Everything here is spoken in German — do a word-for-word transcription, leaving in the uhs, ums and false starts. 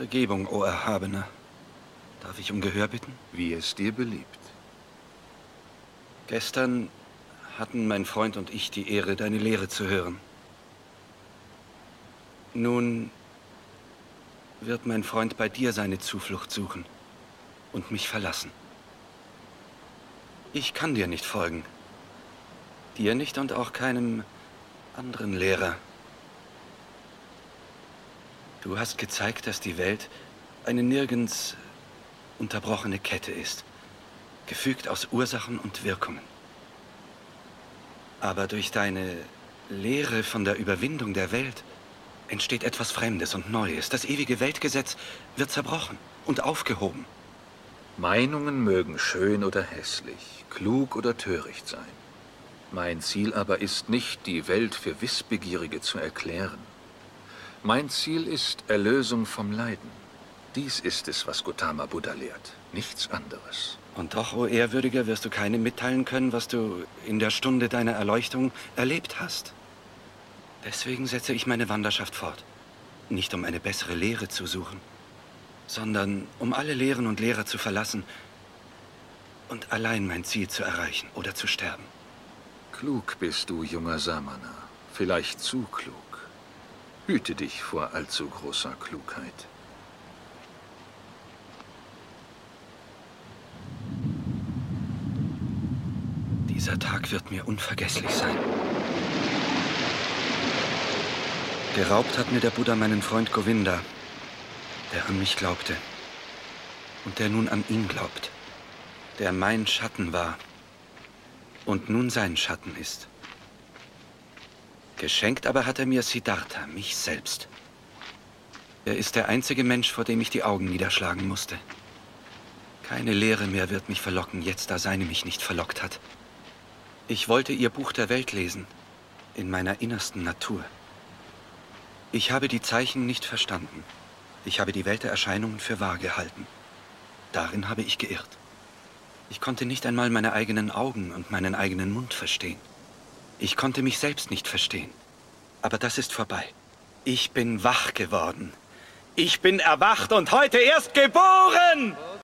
Vergebung, o Erhabener. Darf ich um Gehör bitten? Wie es dir beliebt. Gestern hatten mein Freund und ich die Ehre, deine Lehre zu hören. Nun wird mein Freund bei dir seine Zuflucht suchen und mich verlassen. Ich kann dir nicht folgen. Dir nicht und auch keinem anderen Lehrer. Du hast gezeigt, dass die Welt eine nirgends unterbrochene Kette ist, gefügt aus Ursachen und Wirkungen. Aber durch deine Lehre von der Überwindung der Welt entsteht etwas Fremdes und Neues. Das ewige Weltgesetz wird zerbrochen und aufgehoben. Meinungen mögen schön oder hässlich, klug oder töricht sein. Mein Ziel aber ist nicht, die Welt für Wissbegierige zu erklären. Mein Ziel ist Erlösung vom Leiden. Dies ist es, was Gautama Buddha lehrt, nichts anderes. Und doch, o Ehrwürdiger, wirst du keinem mitteilen können, was du in der Stunde deiner Erleuchtung erlebt hast. Deswegen setze ich meine Wanderschaft fort. Nicht um eine bessere Lehre zu suchen, sondern um alle Lehren und Lehrer zu verlassen und allein mein Ziel zu erreichen oder zu sterben. Klug bist du, junger Samana. Vielleicht zu klug. Hüte dich vor allzu großer Klugheit. Dieser Tag wird mir unvergesslich sein. Geraubt hat mir der Buddha meinen Freund Govinda, der an mich glaubte und der nun an ihn glaubt, der mein Schatten war und nun sein Schatten ist. Geschenkt aber hat er mir Siddhartha, mich selbst. Er ist der einzige Mensch, vor dem ich die Augen niederschlagen musste. Keine Lehre mehr wird mich verlocken, jetzt da seine mich nicht verlockt hat. Ich wollte ihr Buch der Welt lesen, in meiner innersten Natur. Ich habe die Zeichen nicht verstanden. Ich habe die Welt der Erscheinungen für wahr gehalten. Darin habe ich geirrt. Ich konnte nicht einmal meine eigenen Augen und meinen eigenen Mund verstehen. Ich konnte mich selbst nicht verstehen. Aber das ist vorbei. Ich bin wach geworden. Ich bin erwacht und heute erst geboren!